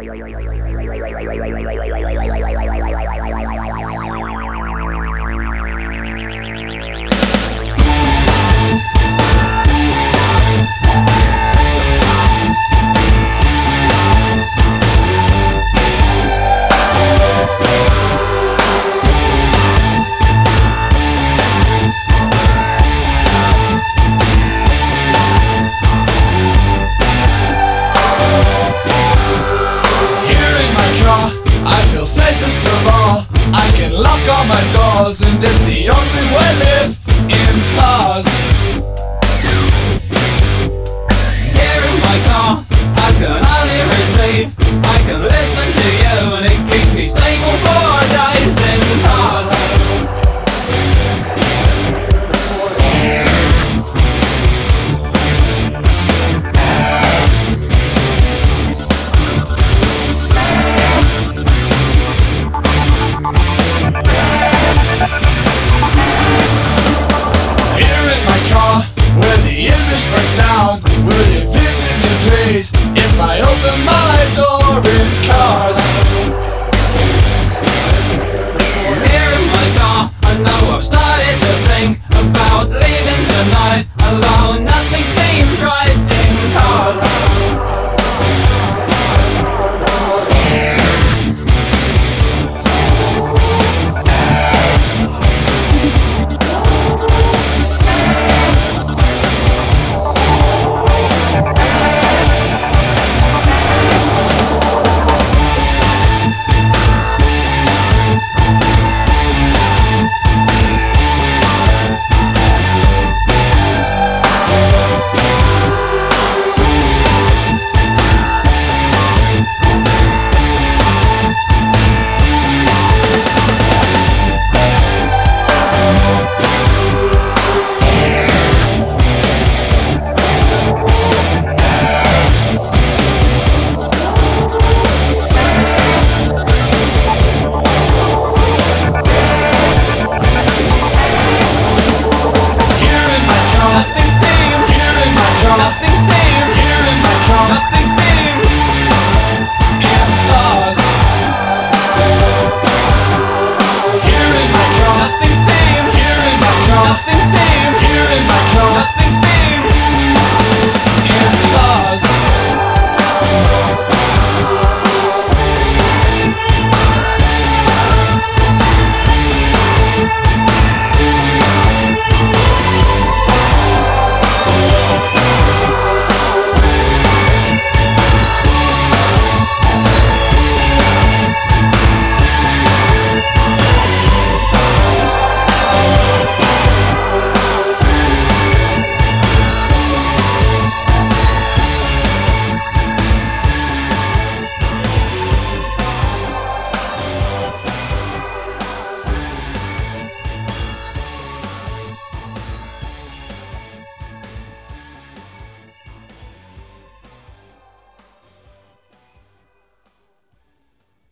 Safest of all, I can lock all my doors, and it's the only way I live in cars. Here in my car, I can only receive. I can listen to you, and it keeps me stable for days in cars. Where the image breaks down, will you visit me please if I open my door in cars? Here in my car, I know I've started to think about leaving tonight, although nothing's